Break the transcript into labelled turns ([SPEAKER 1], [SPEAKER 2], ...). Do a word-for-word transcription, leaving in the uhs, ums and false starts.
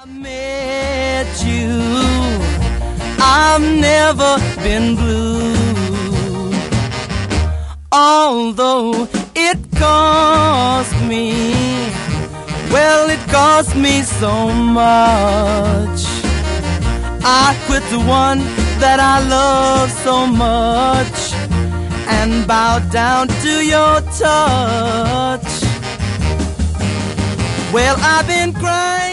[SPEAKER 1] I met you, I've never been blue, although it cost me, well, it cost me so much. I quit the one that I love so much and bowed down to your touch. Well, I've been crying